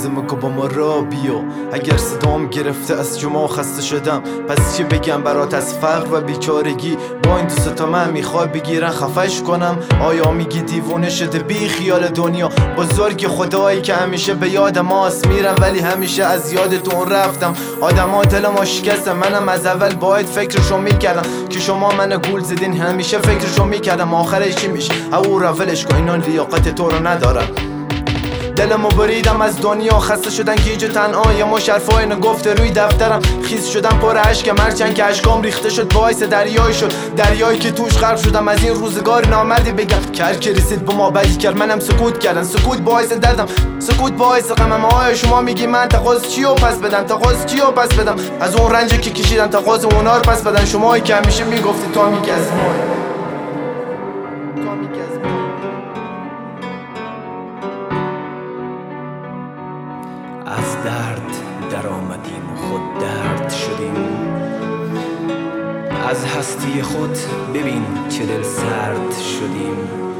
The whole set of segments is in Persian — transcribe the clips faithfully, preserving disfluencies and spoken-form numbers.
زمزمه که با ما را بیا. اگر صدام گرفته از شما خسته شدم، پس چی بگم برات از فقر و بیچارگی؟ با این دوست تا من میخوای بگیرن خفش کنم؟ آیا میگی دیوونه شده بی خیال دنیا؟ بزرگ خدایی که همیشه به یاد ماست. میرم ولی همیشه از یادتون رفتم. آدما دل ما شکستم، منم از اول باید فکرشو میکردم که شما من گول زدین. همیشه فکرشو میکردم آخرش چی میشه؟ او را ولش کن، اینا لیاقت تو رو ندارم. دلمو بریدم از دنیا، خسته شدن گیج تنها. یه مش حرفای نگفته روی دفترم، خیس شدم پر اشکم. هرچند که اشکام ریخته شد باعث دریایی شد، دریایی که توش غرق شدم. از این روزگار نامردی بگم که هر کی رسید به ما بدی کرد، منم سکوت کردم. سکوت باعث دردم، سکوت باعث غمم. آیا شما میگی من تقاض چی رو پس بدم؟ تقاض چی رو پس بدم؟ از اون رنجی که کشیدم تقاض اونا رو پس بدن. شمایی که همیشه میگفتی تا میگی از ما، تا میگی از ما. از درد در آمدیم و خود درد شدیم. از هستی خود ببین چه دل سرد شدیم.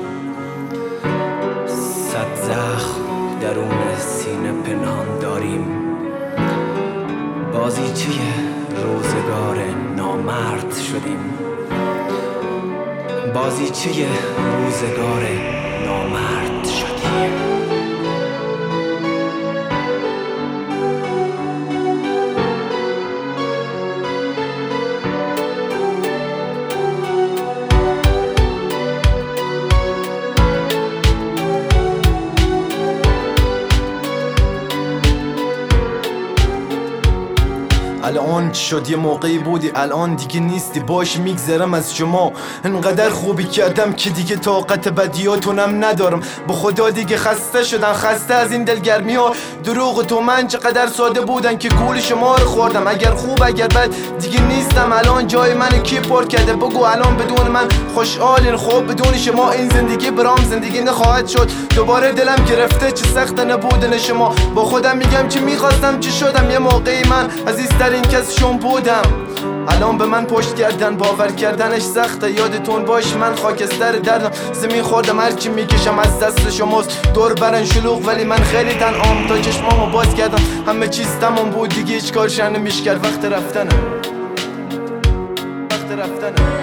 صد زخم درون سینه پنهان داریم. بازیچه روزگار نامرد شدیم. بازیچه روزگار نامرد شدیم. الان چی شد؟ یه موقعی بودی الان دیگه نیستی. باش میگذرم از شما، انقدر خوبی کردم که دیگه طاقت بدیاتونم ندارم. به خدا دیگه خسته شدم، خسته از این دلگرمی ها. دروغ تو من چقدر ساده بودن که گول شما رو خوردم. اگر خوب اگر بد دیگه نیستم. الان جای من کی پر کرده؟ بگو الان بدون من خوشحالین؟ خب بدون شما این زندگی برام زندگی نخواهد شد. دوباره دلم گرفته چه سخت نبودن شما. با خودم میگم چه میخواستم چه شدم. یه موقعی من عزیزترین کسشون بودم، الان به من پشت کردن. باور کردنش سخته. یادتون باش من خاکستر دردم، زمین خوردم. هرچی میکشم از دست شماست. دور برن شلوغ ولی من خیلی تنهام. تا چشمامو باز کردم همه چیز تمام بود دیگه، هیچ کارش نمیش کرد. وقت رفتنه، وقت رفتنه.